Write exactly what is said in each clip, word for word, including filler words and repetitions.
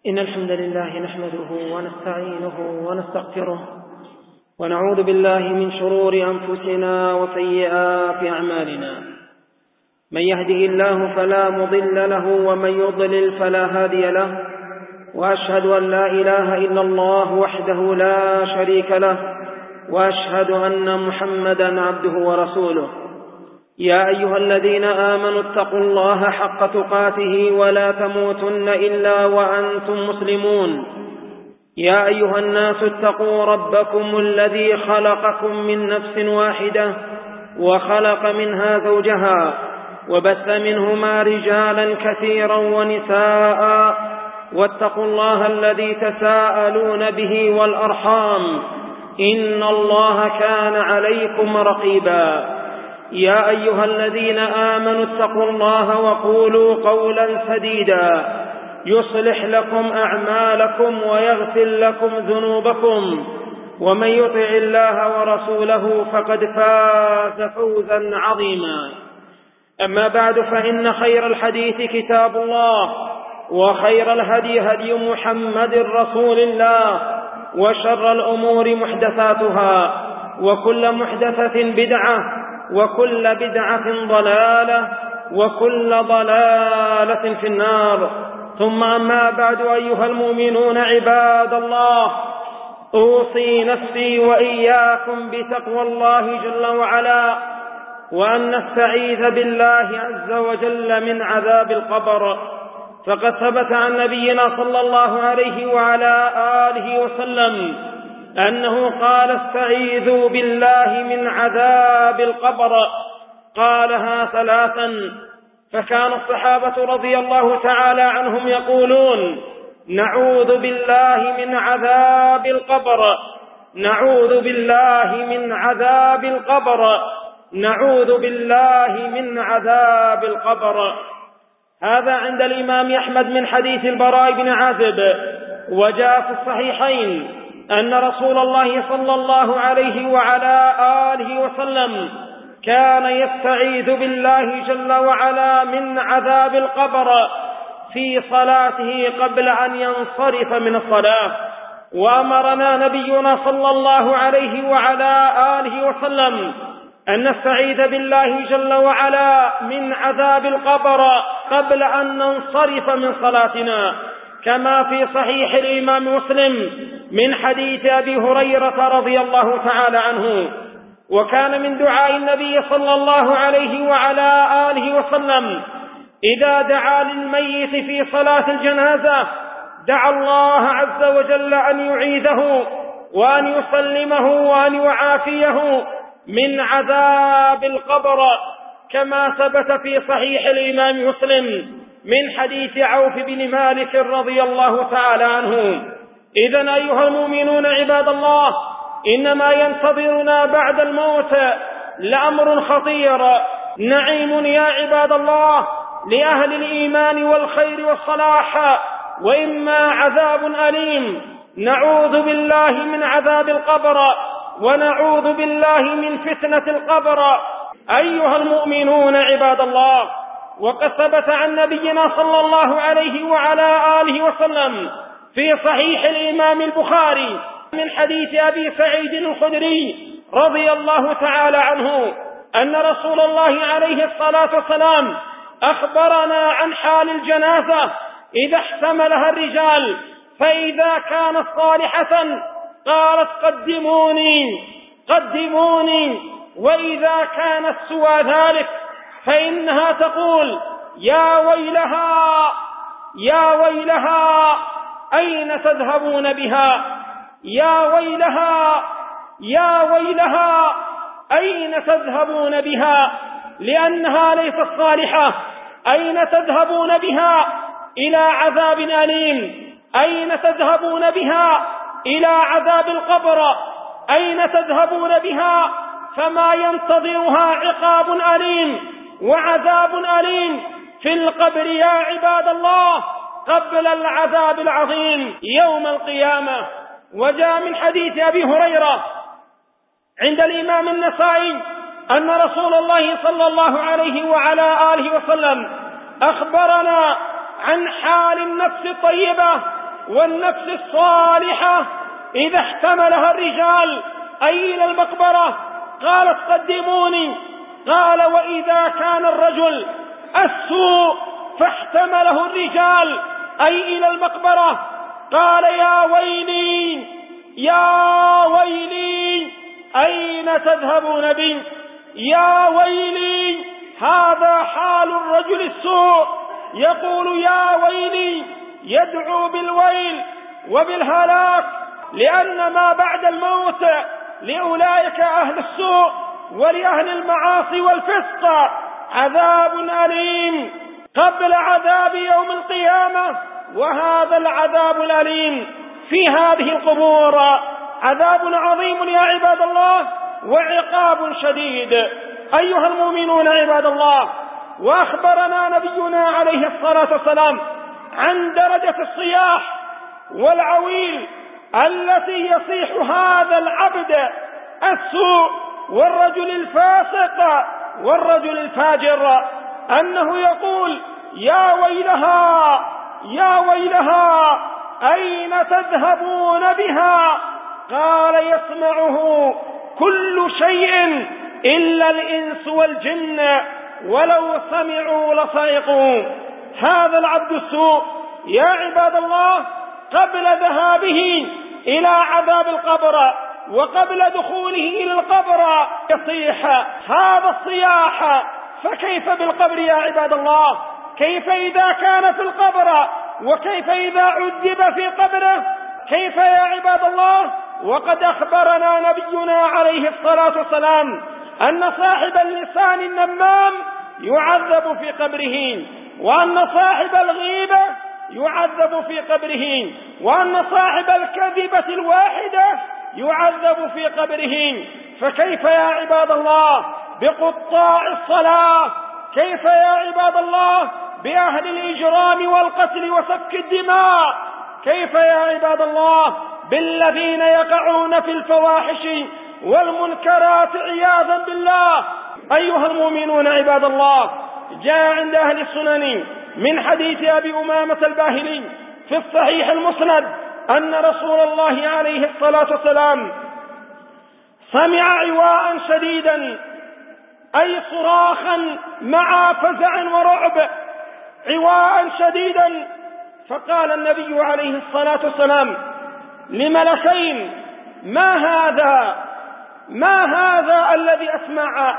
إن الحمد لله نحمده ونستعينه ونستغفره ونعوذ بالله من شرور أنفسنا وسيئات أعمالنا. من يهده الله فلا مضل له ومن يضلل فلا هادي له، وأشهد أن لا إله إلا الله وحده لا شريك له، وأشهد أن محمدا عبده ورسوله. يا أيها الذين آمنوا اتقوا الله حق تقاته ولا تموتن إلا وأنتم مسلمون. يا أيها الناس اتقوا ربكم الذي خلقكم من نفس واحدة وخلق منها زوجها وبث منهما رجالا كثيرا ونساء، واتقوا الله الذي تساءلون به والأرحام إن الله كان عليكم رقيبا. يا أيها الذين آمنوا اتقوا الله وقولوا قولا سديدا يصلح لكم أعمالكم ويغفر لكم ذنوبكم، ومن يطع الله ورسوله فقد فاز فوزا عظيما. أما بعد، فإن خير الحديث كتاب الله، وخير الهدي هدي محمد رسول الله، وشر الأمور محدثاتها، وكل محدثة بدعة، وكل بدعة ضلالة، وكل ضلالة في النار. ثم أما بعد، أيها المؤمنون عباد الله، أوصي نفسي وإياكم بتقوى الله جل وعلا، وأن نستعيذ بالله عز وجل من عذاب القبر. فقد ثبت عن نبينا صلى الله عليه وعلى آله وسلم أنه قال: استعيذوا بالله من عذاب القبر. قالها ثلاثا، فكان الصحابة رضي الله تعالى عنهم يقولون: نعوذ بالله من عذاب القبر، نعوذ بالله من عذاب القبر، نعوذ بالله من عذاب القبر. هذا عند الإمام أحمد من حديث البراء بن عازب. وجاء في الصحيحين أن رسول الله صلى الله عليه وعلى آله وسلم كان يستعيذ بالله جل وعلا من عذاب القبر في صلاته قبل أن ينصرف من الصلاة. وأمرنا نبينا صلى الله عليه وعلى آله وسلم أن نستعيذ بالله جل وعلا من عذاب القبر قبل أن ننصرف من صلاتنا، كما في صحيح الإمام مسلم من حديث أبي هريرة رضي الله تعالى عنه. وكان من دعاء النبي صلى الله عليه وعلى آله وسلم إذا دعا للميت في صلاة الجنازة دعا الله عز وجل أن يعيذه وأن يسلمه وأن يعافيه من عذاب القبر، كما ثبت في صحيح الإمام مسلم من حديث عوف بن مالك رضي الله تعالى عنه. إذن أيها المؤمنون عباد الله، إنما ينتظرنا بعد الموت لأمر خطير، نعيم يا عباد الله لأهل الإيمان والخير والصلاح، وإما عذاب أليم. نعوذ بالله من عذاب القبر، ونعوذ بالله من فتنة القبر. أيها المؤمنون عباد الله، وقد ثبت عن نبينا صلى الله عليه وعلى آله وسلم في صحيح الإمام البخاري من حديث أبي سعيد الخدري رضي الله تعالى عنه أن رسول الله عليه الصلاة والسلام أخبرنا عن حال الجنازة إذا احتملها الرجال، فإذا كانت صالحة قالت: قدموني قدموني، وإذا كانت سوى ذلك فإنها تقول: يا ويلها يا ويلها أين تذهبون بها، يا ويلها يا ويلها أين تذهبون بها، لأنها ليست صالحة. أين تذهبون بها؟ إلى عذاب أليم. أين تذهبون بها؟ إلى عذاب القبر. أين تذهبون بها؟ فما ينتظرها عقاب أليم وعذاب أليم في القبر يا عباد الله قبل العذاب العظيم يوم القيامة. وجاء من حديث أبي هريرة عند الإمام النسائي أن رسول الله صلى الله عليه وعلى آله وسلم أخبرنا عن حال النفس الطيبة والنفس الصالحة إذا احتملها الرجال أي إلى المقبرة قالت قدموني. قال وإذا كان الرجل السوء فاحتمله الرجال أي إلى المقبرة قال يا ويلي يا ويلي أين تذهبون بي؟ يا ويلي هذا حال الرجل السوء يقول يا ويلي، يدعو بالويل وبالهلاك، لأن ما بعد الموت لأولئك أهل السوء ولأهل المعاصي والفسق عذاب أليم قبل عذاب يوم القيامة، وهذا العذاب الأليم في هذه القبور عذاب عظيم يا عباد الله وعقاب شديد. أيها المؤمنون عباد الله، وأخبرنا نبينا عليه الصلاة والسلام عن درجة الصياح والعويل التي يصيح هذا العبد السوء والرجل الفاسق والرجل الفاجر، أنه يقول يا ويلها يا ويلها أين تذهبون بها؟ قال يسمعه كل شيء إلا الإنس والجن ولو سمعوا لصائقوا. هذا العبد السوء يا عباد الله قبل ذهابه إلى عذاب القبر وقبل دخوله إلى القبر يصيح هذا الصياح، فكيف بالقبر يا عباد الله؟ كيف إذا كان في القبر؟ وكيف إذا عذب في قبره؟ كيف يا عباد الله وقد أخبرنا نبينا عليه الصلاة والسلام أن صاحب اللسان النمام يعذب في قبره، وأن صاحب الغيبة يعذب في قبره، وأن صاحب الكذبة الواحدة يعذب في قبره. فكيف يا عباد الله بقطاع الصلاة؟ كيف يا عباد الله بأهل الإجرام والقتل وسفك الدماء؟ كيف يا عباد الله بالذين يقعون في الفواحش والمنكرات عياذا بالله؟ أيها المؤمنون عباد الله، جاء عند أهل السنن من حديث أبي أمامة الباهلي في الصحيح المسند أن رسول الله عليه الصلاة والسلام سمع عواء شديدا، أي صراخا مع فزع ورعب، عواء شديدا. فقال النبي عليه الصلاة والسلام لملكين ما هذا ما هذا الذي أسمع؟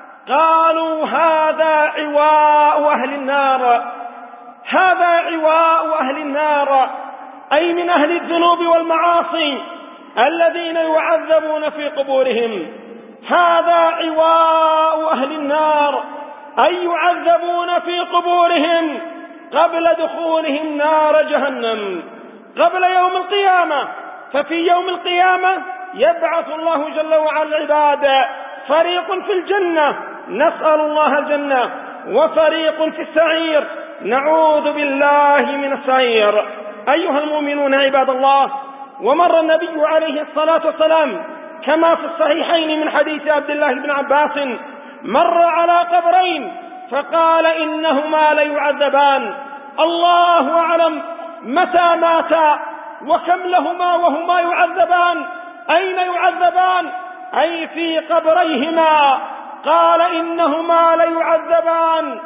قالوا هذا عواء أهل النار، هذا عواء أهل النار، أي من أهل الذنوب والمعاصي الذين يعذبون في قبورهم. هذا عواء أهل النار، أي يعذبون في قبورهم قبل دخولهم نار جهنم قبل يوم القيامة. ففي يوم القيامة يبعث الله جل وعلا العباد، فريق في الجنة نسأل الله الجنة، وفريق في السعير نعوذ بالله من السعير. أيها المؤمنون عباد الله، ومر النبي عليه الصلاة والسلام كما في الصحيحين من حديث عبد الله بن عباس مر على قبرين فقال إنهما ليعذبان، الله أعلم متى ماتا وكم لهما وهما يعذبان، أين يعذبان؟ أي في قبريهما. قال إنهما ليعذبان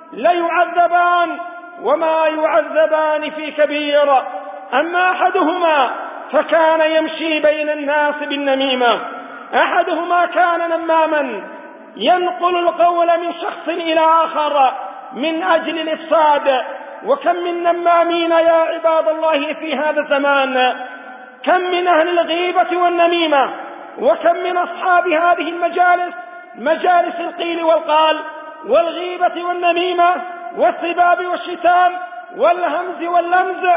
ليعذبان وما يعذبان في كبير، أما أحدهما فكان يمشي بين الناس بالنميمة، أحدهما كان نماما ينقل القول من شخص إلى آخر من أجل الإفساد. وكم من نمامين يا عباد الله في هذا الزمان، كم من أهل الغيبة والنميمة، وكم من أصحاب هذه المجالس، مجالس القيل والقال والغيبة والنميمة والسباب والشتام والهمز واللمز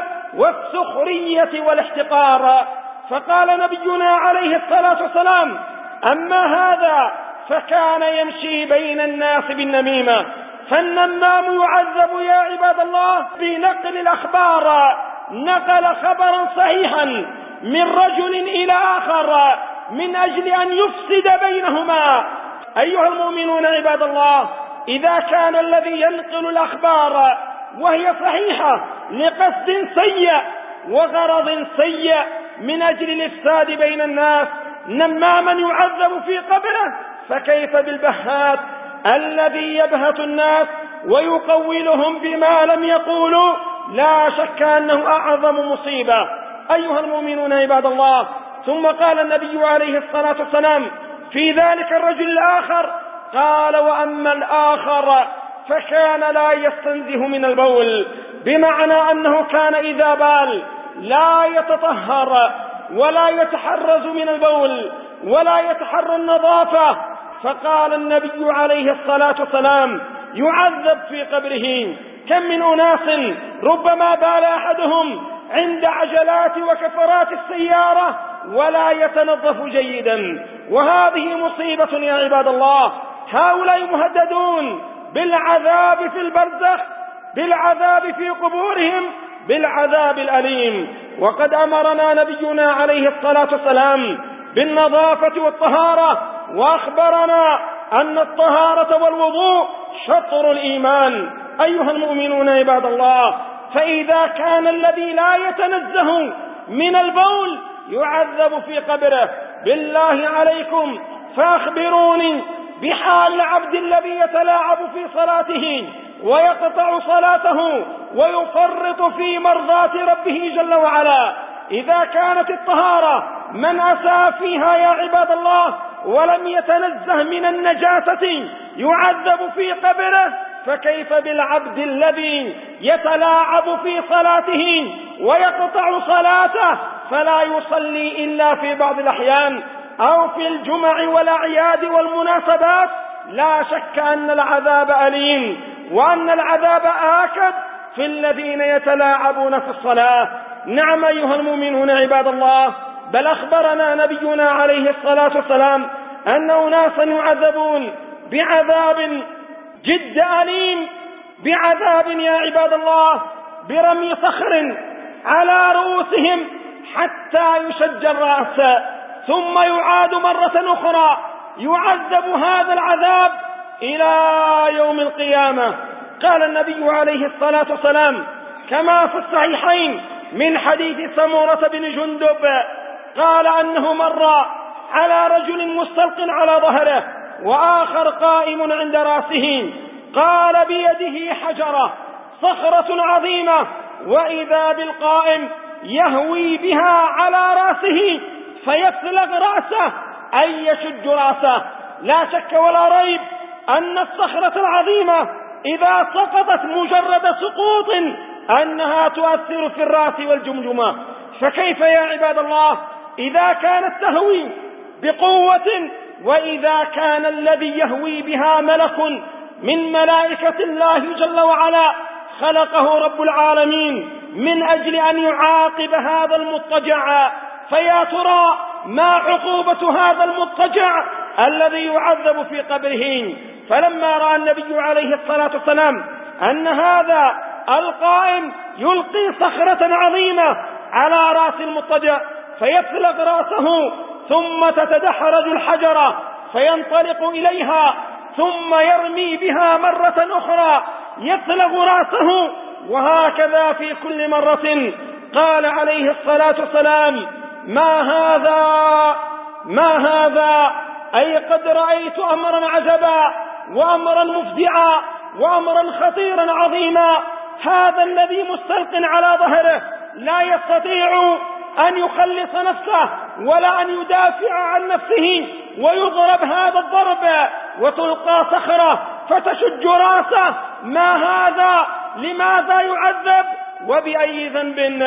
والسخرية والاحتقار. فقال نبينا عليه الصلاة والسلام أما هذا فكان يمشي بين الناس بالنميمة. فالنمام يعذب يا عباد الله بنقل الأخبار، نقل خبرا صحيحا من رجل إلى آخر من أجل أن يفسد بينهما. أيها المؤمنون عباد الله، إذا كان الذي ينقل الأخبار وهي صحيحة لقصد سيء وغرض سيء من أجل الإفساد بين الناس، نماما يعذب في قبره، فكيف بالبهات الذي يبهت الناس ويقولهم بما لم يقولوا؟ لا شك أنه أعظم مصيبة. أيها المؤمنون عباد الله، ثم قال النبي عليه الصلاة والسلام في ذلك الرجل الآخر، قال: وأما الآخر فكان لا يستنزه من البول، بمعنى أنه كان إذا بال لا يتطهر ولا يتحرز من البول ولا يتحرى النظافة. فقال النبي عليه الصلاة والسلام: يعذب في قبره. كم من أناس ربما بال أحدهم عند عجلات وكفرات السيارة ولا يتنظف جيدا، وهذه مصيبة يا عباد الله. هؤلاء مهددون بالعذاب في البرزخ، بالعذاب في قبورهم، بالعذاب الأليم. وقد أمرنا نبينا عليه الصلاة والسلام بالنظافة والطهارة، وأخبرنا أن الطهارة والوضوء شطر الإيمان. أيها المؤمنون عباد الله، فإذا كان الذي لا يتنزه من البول يعذب في قبره، بالله عليكم فأخبروني بحال العبد الذي يتلاعب في صلاته ويقطع صلاته ويفرط في مرضاة ربه جل وعلا. إذا كانت الطهارة من أساء فيها يا عباد الله ولم يتنزه من النجاسة يعذب في قبره، فكيف بالعبد الذي يتلاعب في صلاته ويقطع صلاته فلا يصلي إلا في بعض الأحيان أو في الجمع والأعياد والمناسبات؟ لا شك أن العذاب أليم، وأن العذاب آكد في الذين يتلاعبون في الصلاة. نعم أيها المؤمنون عباد الله، بل أخبرنا نبينا عليه الصلاة والسلام أن أناسا يعذبون بعذاب جد أليم، بعذاب يا عباد الله برمي صخر على رؤوسهم حتى يشج الرأس، ثم يعاد مرة أخرى يعذب هذا العذاب إلى يوم القيامة. قال النبي عليه الصلاة والسلام كما في الصحيحين من حديث سمورة بن جندب قال أنه مر على رجل مستلق على ظهره وآخر قائم عند رأسه، قال بيده حجرة صخرة عظيمة، وإذا بالقائم يهوي بها على رأسه فيفلق رأسه أي يشج رأسه. لا شك ولا ريب أن الصخرة العظيمة إذا سقطت مجرد سقوط أنها تؤثر في الرأس والجمجمة، فكيف يا عباد الله إذا كانت تهوي بقوة، وإذا كان الذي يهوي بها ملك من ملائكة الله جل وعلا خلقه رب العالمين من أجل أن يعاقب هذا المضطجع؟ فيا ترى ما عقوبة هذا المضطجع الذي يعذب في قبره؟ فلما رأى النبي عليه الصلاة والسلام أن هذا القائم يلقي صخرة عظيمة على رأس المضطجع فيفلق رأسه، ثم تتدحرج الحجرة فينطلق إليها، ثم يرمي بها مرة أخرى يفلق رأسه، وهكذا في كل مرة. قال عليه الصلاة والسلام ما هذا ما هذا أي قد رأيت أمرا عجبا وأمرا مفزعا وأمرا خطيرا عظيما. هذا الذي مستلق على ظهره لا يستطيع أن يخلص نفسه ولا أن يدافع عن نفسه، ويضرب هذا الضرب وتلقى صخرة فتشج راسه. ما هذا؟ لماذا يعذب؟ وبأي ذنب؟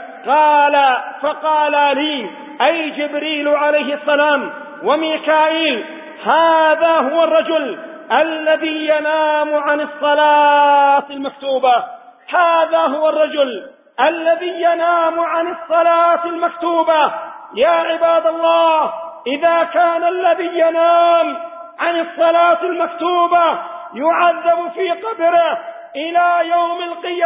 قال فقال لي أي جبريل عليه السلام وميكائيل هذا هو الرجل الذي ينام عن الصلاة المكتوبة، هذا هو الرجل الذي ينام عن الصلاة المكتوبة. يا عباد الله، إذا كان الذي ينام عن الصلاة المكتوبة يعذب في قبره إلى يوم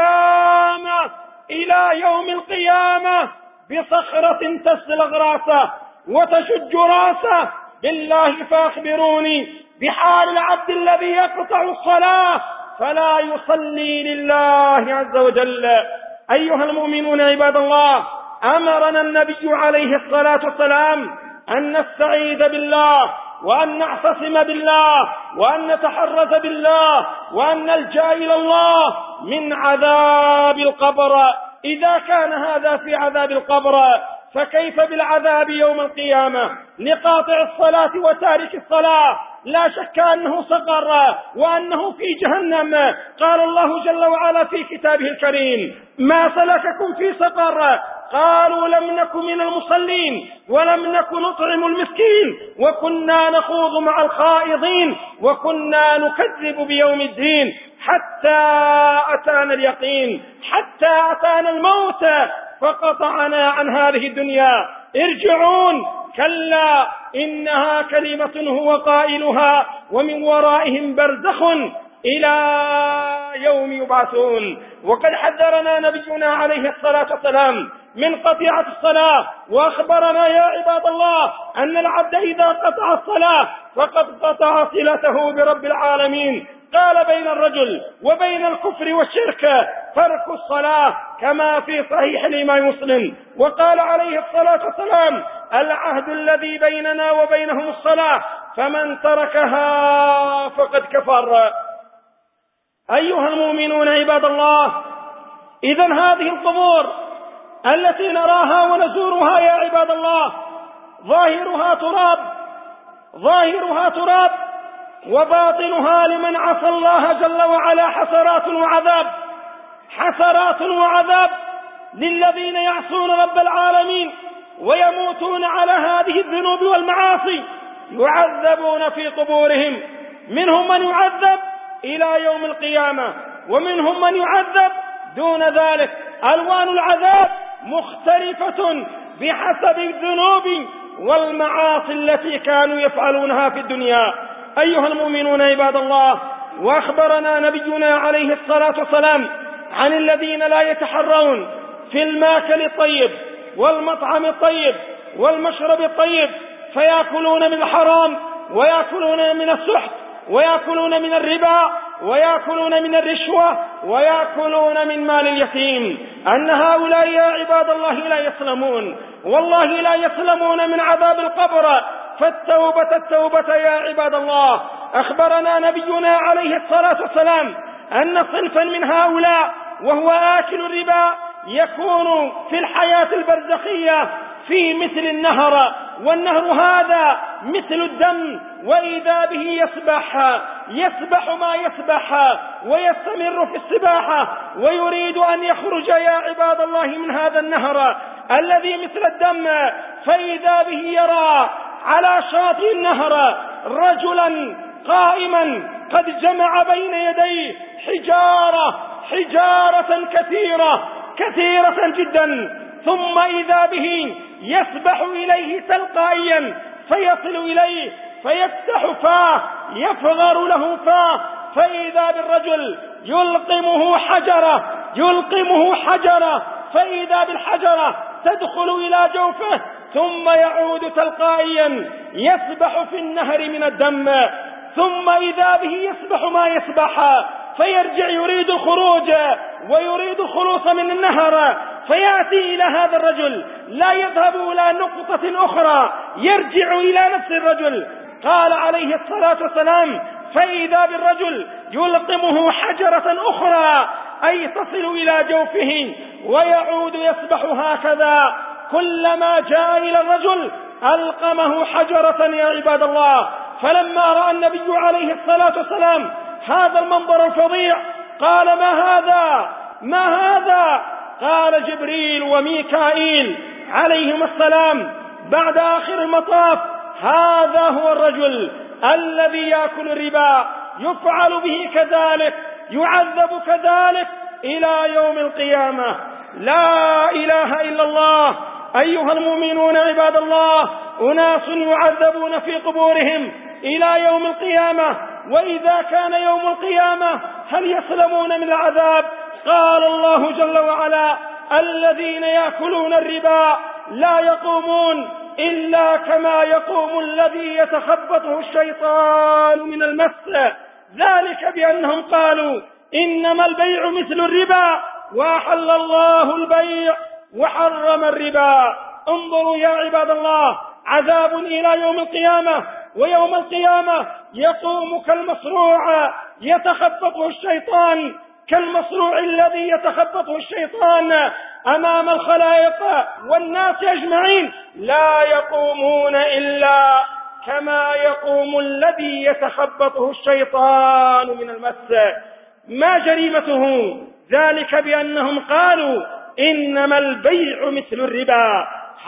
القيامة إلى يوم القيامة بصخرة تسلغ راسه وتشج راسه، بالله فأخبروني بحال العبد الذي يقطع الصلاة فلا يصلي لله عز وجل. أيها المؤمنون عباد الله، أمرنا النبي عليه الصلاة والسلام أن نستعيذ بالله، وأن نعتصم بالله، وأن نتحرز بالله، وأن نلجأ إلى الله من عذاب القبر. إذا كان هذا في عذاب القبر فكيف بالعذاب يوم القيامة لقاطع الصلاة وتارك الصلاة؟ لا شك أنه سقر وأنه في جهنم. قال الله جل وعلا في كتابه الكريم: ما سلككم في سقر؟ قالوا لم نك من المصلين ولم نك نطعم المسكين وكنا نخوض مع الخائضين وكنا نكذب بيوم الدين حتى أتانا اليقين، حتى أتانا الموت فقطعنا عن هذه الدنيا. ارجعون، كلا إنها كلمة هو قائلها ومن ورائهم برزخ إلى يوم يبعثون. وقد حذرنا نبينا عليه الصلاة والسلام من قطيعة الصلاة، وأخبرنا يا عباد الله أن العبد إذا قطع الصلاة فقد قطع صلته برب العالمين. قال: بين الرجل وبين الكفر والشرك ترك الصلاة، كما في صحيح الإمام مسلم. وقال عليه الصلاة والسلام: العهد الذي بيننا وبينهم الصلاة، فمن تركها فقد كفر. أيها المؤمنون عباد الله، إذن هذه القبور التي نراها ونزورها يا عباد الله ظاهرها تراب، ظاهرها تراب وباطنها لمن عصى الله جل وعلا حسرات وعذاب، حسرات وعذاب للذين يعصون رب العالمين ويموتون على هذه الذنوب والمعاصي، يعذبون في قبورهم. منهم من يعذب إلى يوم القيامة، ومنهم من يعذب دون ذلك. ألوان العذاب مختلفة بحسب الذنوب والمعاصي التي كانوا يفعلونها في الدنيا. أيها المؤمنون عباد الله، وأخبرنا نبينا عليه الصلاة والسلام عن الذين لا يتحرون في الماكل الطيب والمطعم الطيب والمشرب الطيب، فيأكلون من الحرام ويأكلون من السحت ويأكلون من الربا ويأكلون من الرشوة ويأكلون من مال اليتيم. أن هؤلاء يا عباد الله لا يسلمون، والله لا يسلمون من عذاب القبر. فالتوبة التوبة يا عباد الله. أخبرنا نبينا عليه الصلاة والسلام أن صنفا من هؤلاء وهو آكل الربا يكون في الحياة البرزخية في مثل النهر، والنهر هذا مثل الدم، وإذا به يسبح يسبح ما يسبح ويستمر في السباحة، ويريد أن يخرج يا عباد الله من هذا النهر الذي مثل الدم، فإذا به يرى على شاطئ النهر رجلا قائما قد جمع بين يديه حجارة حجارة كثيرة كثيرة جدا، ثم إذا به يسبح إليه تلقائيا فيصل إليه فيفتح فاه يفغر له فاه، فإذا بالرجل يلقمه حجرة يلقمه حجرة فإذا بالحجرة تدخل إلى جوفه، ثم يعود تلقائيا يسبح في النهر من الدم، ثم إذا به يسبح ما يسبح فيرجع يريد الخروج ويريد الخلوص من النهر، فيأتي إلى هذا الرجل لا يذهب إلى نقطة أخرى، يرجع إلى نفس الرجل. قال عليه الصلاة والسلام: فإذا بالرجل يلقمه حجرة أخرى، أي تصل إلى جوفه، ويعود يسبح هكذا. كلما جاء إلى الرجل ألقمه حجرة يا عباد الله. فلما رأى النبي عليه الصلاة والسلام هذا المنظر الفظيع قال: ما هذا ما هذا؟ قال جبريل وميكائيل عليهما السلام بعد آخر المطاف: هذا هو الرجل الذي يأكل الربا، يفعل به كذلك، يعذب كذلك إلى يوم القيامة. لا إله إلا الله. أيها المؤمنون عباد الله، أناس يعذبون في قبورهم إلى يوم القيامة، وإذا كان يوم القيامة هل يسلمون من العذاب؟ قال الله جل وعلا: الذين يأكلون الربا لا يقومون إلا كما يقوم الذي يتخبطه الشيطان من المس، ذلك بأنهم قالوا إنما البيع مثل الربا وأحل الله البيع وحرم الربا. انظروا يا عباد الله، عذاب إلى يوم القيامة، ويوم القيامة يقوم كالمصروع يتخبطه الشيطان، كالمصروع الذي يتخبطه الشيطان أمام الخلائق والناس أجمعين، لا يقومون إلا كما يقوم الذي يتخبطه الشيطان من المس. ما جريمته؟ ذلك بأنهم قالوا إنما البيع مثل الربا.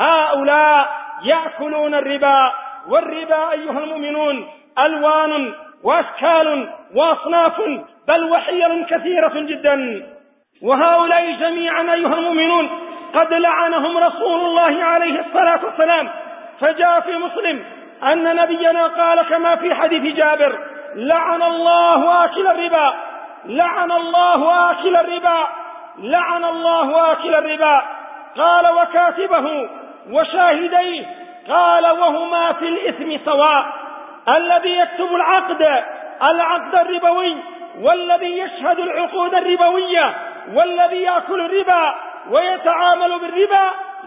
هؤلاء يأكلون الربا، والربا أيها المؤمنون ألوان وأشكال وأصناف بل وحيل كثيرة جدا، وهؤلاء جميعا أيها المؤمنون قد لعنهم رسول الله عليه الصلاة والسلام. فجاء في مسلم أن نبينا قال كما في حديث جابر: لعن الله آكل الربا، لعن الله آكل الربا، لعن الله آكل الربا. قال وكاتبه وشاهديه، قال وهما في الإثم سواء، الذي يكتب العقد العقد الربوي والذي يشهد العقود الربوية والذي يأكل الربا ويتعامل بالربا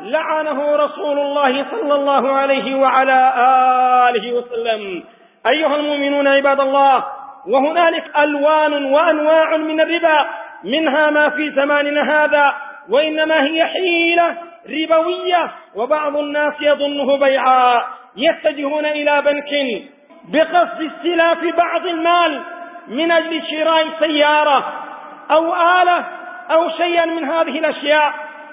لعنه رسول الله صلى الله عليه وعلى آله وسلم. أيها المؤمنون عباد الله، وهنالك ألوان وأنواع من الربا، منها ما في زماننا هذا وإنما هي حيلة ربوية، وبعض الناس يظنه بيعا، يتجهون إلى بنك بقصد استلاف بعض المال من أجل شراء سيارة أو آلة أو شيئا من هذه الأشياء،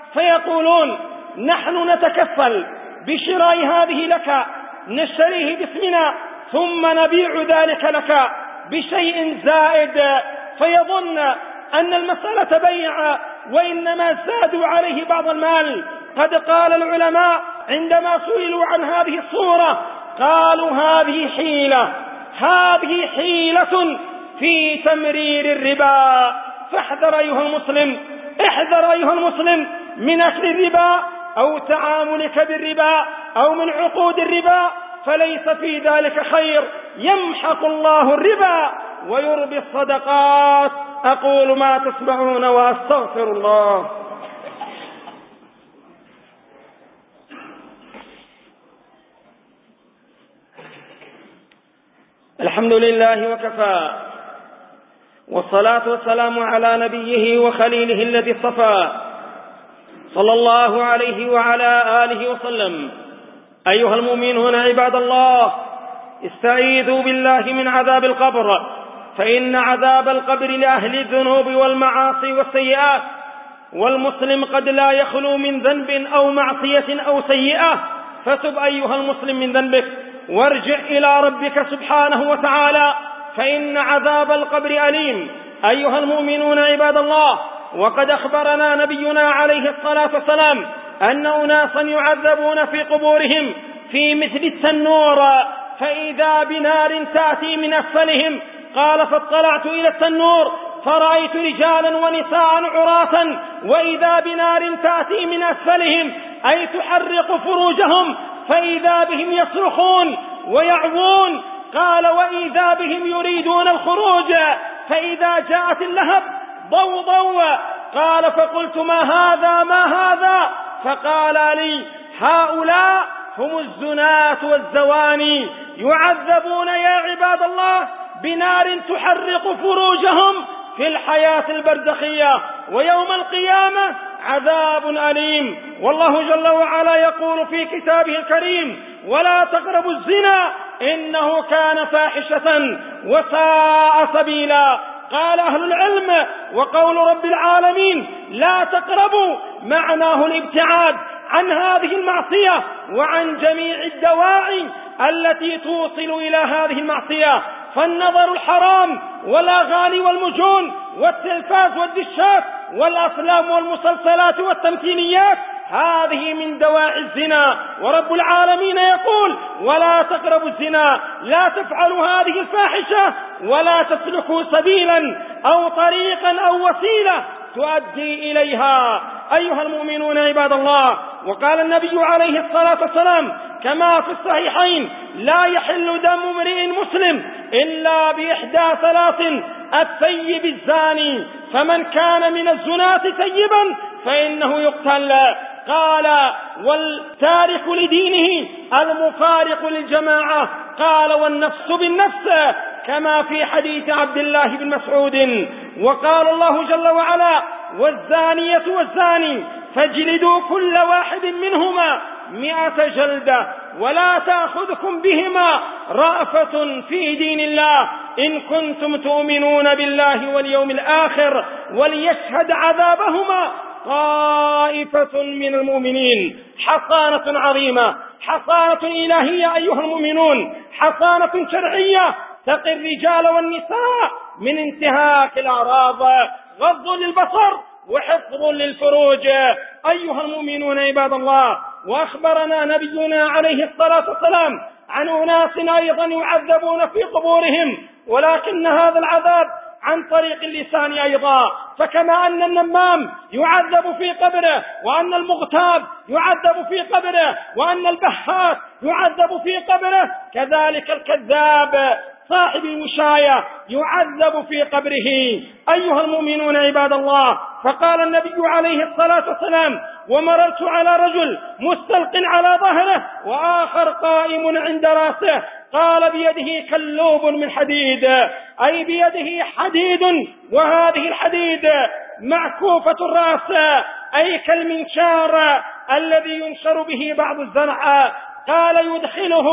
فيقولون نحن نتكفل بشراء هذه لك، نشتريه باسمنا ثم نبيع ذلك لك بشيء زائد، فيظن أن المسألة بيع وإنما زادوا عليه بعض المال. قد قال العلماء عندما سئلوا عن هذه الصورة قالوا هذه حيلة، هذه حيلة في تمرير الربا. فاحذر أيها المسلم، احذر أيها المسلم من أكل الربا أو تعاملك بالربا أو من عقود الربا، فليس في ذلك خير، يمحق الله الربا ويربي الصدقات. أقول ما تسمعون وأستغفر الله. الحمد لله وكفى، والصلاة والسلام على نبيه وخليله الذي اصطفى، صلى الله عليه وعلى آله وسلم. أيها المؤمنون عباد الله، استعيذوا بالله من عذاب القبر، فإن عذاب القبر لأهل الذنوب والمعاصي والسيئات، والمسلم قد لا يخلو من ذنب أو معصية أو سيئة، فتب أيها المسلم من ذنبك وارجع إلى ربك سبحانه وتعالى، فإن عذاب القبر أليم. أيها المؤمنون عباد الله، وقد أخبرنا نبينا عليه الصلاة والسلام أن أناسا يعذبون في قبورهم في مثل التنور، فإذا بنار تأتي من أسفلهم. قال فاطلعت إلى التنور فرأيت رجالا ونساء عراة، وإذا بنار تأتي من أسفلهم أي تحرق فروجهم، فإذا بهم يصرخون ويعوون. قال وإذا بهم يريدون الخروج، فإذا جاءت اللهب ضوضوا. قال فقلت ما هذا ما هذا؟ فقال لي هؤلاء هم الزناة والزواني، يعذبون يا عباد الله بنار تحرق فروجهم في الحياة البرزخية، ويوم القيامة عذاب أليم. والله جل وعلا يقول في كتابه الكريم ولا تقربوا الزنا إنه كان فاحشة وساء سبيلا. قال أهل العلم وقول رب العالمين لا تقربوا معناه الابتعاد عن هذه المعصية وعن جميع الدواعي التي توصل إلى هذه المعصية، فالنظر الحرام والأغاني والمجون والتلفاز والدشات والأفلام والمسلسلات والتمثيليات هذه من دواعي الزنا. ورب العالمين يقول ولا تقربوا الزنا، لا تفعلوا هذه الفاحشة ولا تسلكوا سبيلا أو طريقا أو وسيلة تؤدي إليها. أيها المؤمنون عباد الله، وقال النبي عليه الصلاة والسلام كما في الصحيحين لا يحل دم امرئ مسلم إلا بإحدى ثلاث: الثيب الزاني، فمن كان من الزناة ثيبا فإنه يقتل. قال والتارك لدينه المفارق للجماعة. قال والنفس بالنفس، كما في حديث عبد الله بن مسعود. وقال الله جل وعلا والزانية والزاني فاجلدوا كل واحد منهما مئة جلدة ولا تأخذكم بهما رأفة في دين الله إن كنتم تؤمنون بالله واليوم الآخر وليشهد عذابهما طائفة من المؤمنين. حصانة عظيمة، حصانة إلهية أيها المؤمنون، حصانة شرعية تقي الرجال والنساء من انتهاك الأعراض، غض للبصر وحفظ للفروج أيها المؤمنون عباد الله. وأخبرنا نبينا عليه الصلاة والسلام عن أناس أيضا يعذبون في قبورهم، ولكن هذا العذاب عن طريق اللسان أيضا. فكما أن النمام يعذب في قبره، وأن المغتاب يعذب في قبره، وأن البهات يعذب في قبره، كذلك الكذاب صاحب الوشاية يعذب في قبره أيها المؤمنون عباد الله. فقال النبي عليه الصلاة والسلام ومررت على رجل مستلق على ظهره وآخر قائم عند رأسه، قال بيده كلوب من حديد، أي بيده حديد، وهذه الحديد معكوفة الرأس، أي كالمنشار الذي ينشر به بعض الزرع. قال يدخله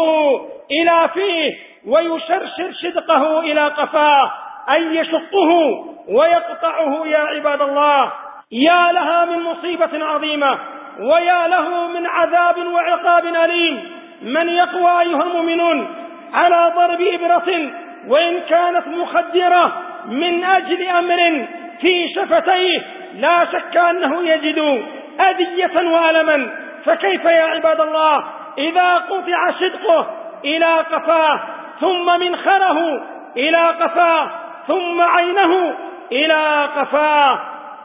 إلى فيه ويشرشر شدقه إلى قفاه، أي يشقه ويقطعه. يا عباد الله، يا لها من مصيبة عظيمة، ويا له من عذاب وعقاب أليم. من يقوى أيها المؤمنون على ضرب إبرة وإن كانت مخدرة من أجل أمر في شفتيه لا شك أنه يجد أذية وألما، فكيف يا عباد الله إذا قطع شدقه إلى قفاه، ثم منخره إلى قفاه، ثم عينه إلى قفاه.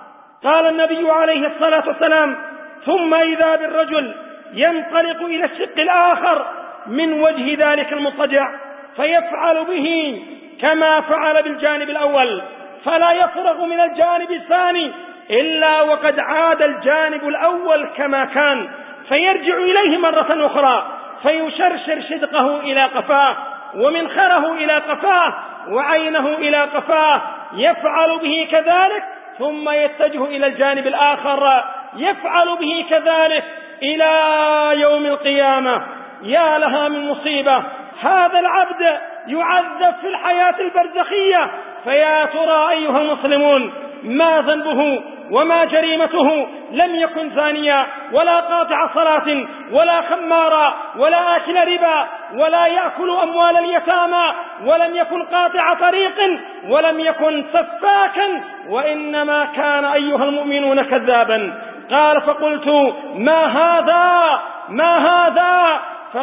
قال النبي عليه الصلاة والسلام ثم إذا بالرجل ينطلق إلى الشق الآخر من وجه ذلك المضطجع فيفعل به كما فعل بالجانب الأول، فلا يفرغ من الجانب الثاني إلا وقد عاد الجانب الأول كما كان، فيرجع إليه مرة أخرى فيشرشر شدقه إلى قفاه، ومنخره إلى قفاه، وعينه إلى قفاه، يفعل به كذلك، ثم يتجه إلى الجانب الآخر يفعل به كذلك إلى يوم القيامة. يا لها من مصيبة، هذا العبد يعذب في الحياة البرزخية، فيا ترى أيها المسلمون ما ذنبه وما جريمته؟ لم يكن زانيا ولا قاطع صلاة ولا خمارا ولا آكل ربا ولا يأكل أموال اليتامى، ولم يكن قاطع طريق، ولم يكن سفاكا، وإنما كان أيها المؤمنون كذابا. قال فقلت ما هذا ما هذا؟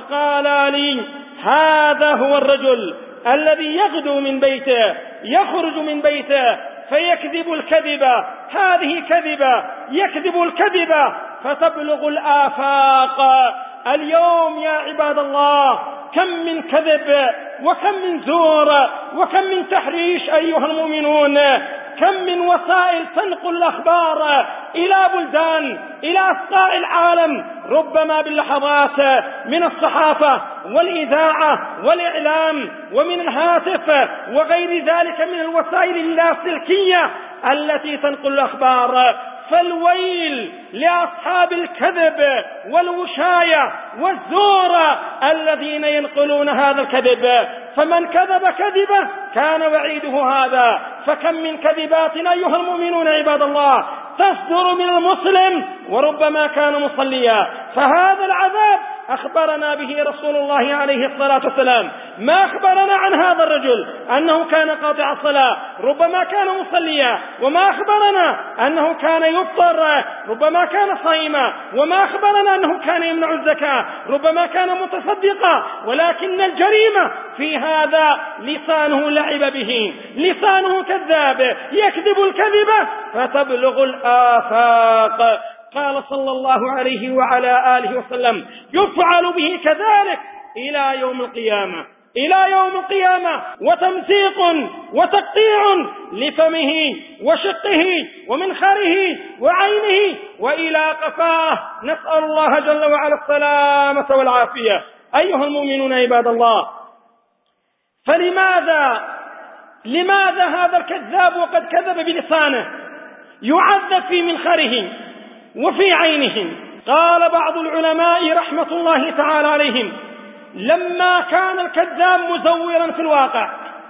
فقال لي هذا هو الرجل الذي يغدو من بيته يخرج من بيته فيكذب الكذبة، هذه كذبة، يكذب الكذبة فتبلغ الآفاق. اليوم يا عباد الله كم من كذب وكم من زور وكم من تحريش أيها المؤمنون، كم من وسائل تنقل الأخبار إلى بلدان إلى أصقاع العالم، ربما باللحظات من الصحافة والإذاعة والإعلام ومن الهاتف وغير ذلك من الوسائل اللاسلكية التي تنقل الأخبار. فالويل لأصحاب الكذب والوشاية والزور الذين ينقلون هذا الكذب، فمن كذب كذبة كان وعيده هذا. فكم من كذبات أيها المؤمنون عباد الله تصدر من المسلم وربما كان مصليا. فهذا العذاب أخبرنا به رسول الله عليه الصلاة والسلام، ما أخبرنا عن هذا الرجل أنه كان قاطع الصلاة، ربما كان مصليا، وما أخبرنا أنه كان يفطر، ربما كان صائما، وما أخبرنا أنه كان يمنع الزكاة، ربما كان متصدقا، ولكن الجريمة في هذا لسانه لعب به، لسانه كذاب، يكذب الكذبة فتبلغ الآفاق. قال صلى الله عليه وعلى آله وسلم يفعل به كذلك إلى يوم القيامة. إلى يوم القيامة، وتمزيق وتقطيع لفمه وشقه ومنخره وعينه وإلى قفاه، نسأل الله جل وعلا السلامة والعافية. أيها المؤمنون عباد الله، فلماذا لماذا هذا الكذاب وقد كذب بلسانه يعذب في منخره وفي عينه؟ قال بعض العلماء رحمة الله تعالى عليهم: لما كان الكذاب مزورا في الواقع.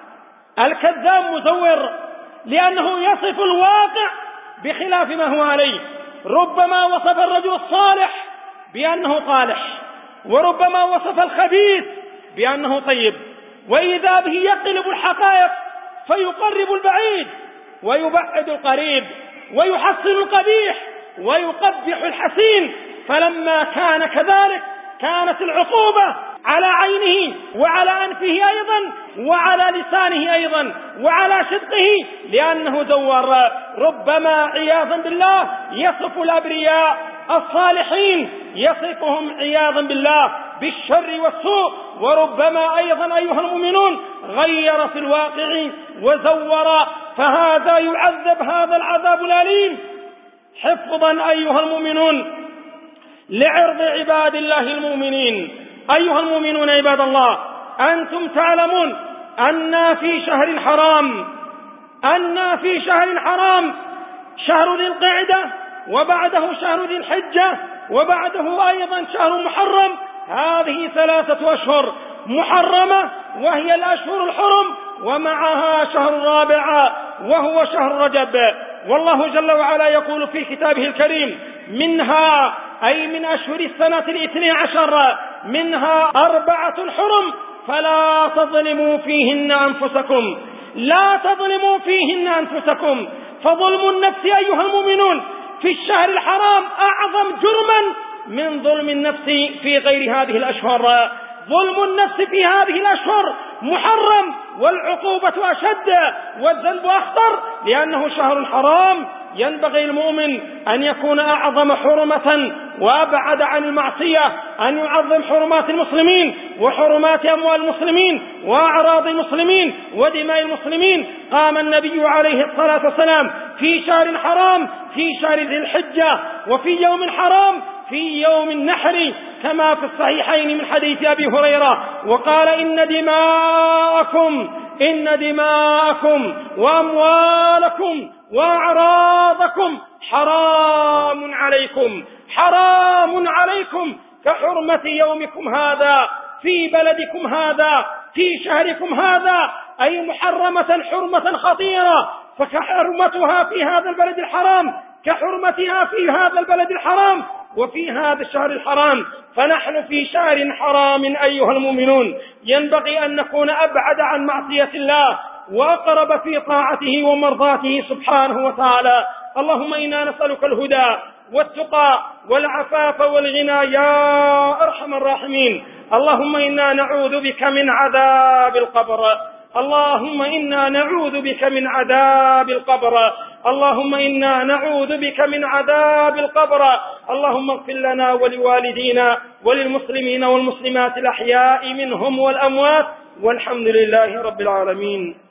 الكذاب مزور لأنه يصف الواقع بخلاف ما هو عليه. ربما وصف الرجل الصالح بأنه طالح، وربما وصف الخبيث بأنه طيب، وإذا به يقلب الحقائق فيقرب البعيد ويبعد القريب، ويحسن القبيح ويقبح الحسين. فلما كان كذلك كانت العقوبة على عينه وعلى أنفه أيضا وعلى لسانه أيضا وعلى شدقه، لأنه زور. ربما عياذا بالله يصف الأبرياء الصالحين، يصفهم عياذا بالله بالشر والسوء، وربما أيضا أيها المؤمنون غير في الواقع وزور، فهذا يعذب هذا العذاب الأليم حفظا أيها المؤمنون لعرض عباد الله المؤمنين. أيها المؤمنون عباد الله، أنتم تعلمون أن في شهر حرام أن في شهر حرام شهر ذي القعدة، وبعده شهر ذي الحجة، وبعده أيضا شهر محرم. هذه ثلاثة أشهر محرمة وهي الأشهر الحرم، ومعها شهر رابع وهو شهر رجب. والله جل وعلا يقول في كتابه الكريم: منها أي من أشهر السنة الاثني عشر منها أربعة حرم فلا تظلموا فيهن أنفسكم لا تظلموا فيهن أنفسكم. فظلم النفس أيها المؤمنون في الشهر الحرام أعظم جرما من ظلم النفس في غير هذه الأشهر. ظلم النفس في هذه الأشهر محرم، والعقوبة أشد والذنب أخطر، لأنه شهر حرام. ينبغي المؤمن أن يكون أعظم حرمة وأبعد عن المعصية، أن يعظم حرمات المسلمين وحرمات أموال المسلمين وأعراض المسلمين ودماء المسلمين. قام النبي عليه الصلاة والسلام في شهر حرام في شهر ذي الحجة، وفي يوم حرام في يوم النحر، كما في الصحيحين من حديث أبي هريرة، وقال: إن دماءكم إن دماءكم وأموالكم وأعراضكم حرام عليكم حرام عليكم كحرمة يومكم هذا في بلدكم هذا في شهركم هذا، أي محرمة حرمة خطيرة، فكحرمتها في هذا البلد الحرام كحرمتها في هذا البلد الحرام وفي هذا الشهر الحرام. فنحن في شهر حرام أيها المؤمنون، ينبغي أن نكون أبعد عن معصية الله وأقرب في طاعته ومرضاته سبحانه وتعالى. اللهم إنا نسألك الهدى والتقى والعفاف والغنى يا أرحم الراحمين. اللهم إنا نعوذ بك من عذاب القبر اللهم إنا نعوذ بك من عذاب القبر اللهم إنا نعوذ بك من عذاب القبر اللهم اغفر لنا ولوالدينا وللمسلمين والمسلمات الأحياء منهم والأموات، والحمد لله رب العالمين.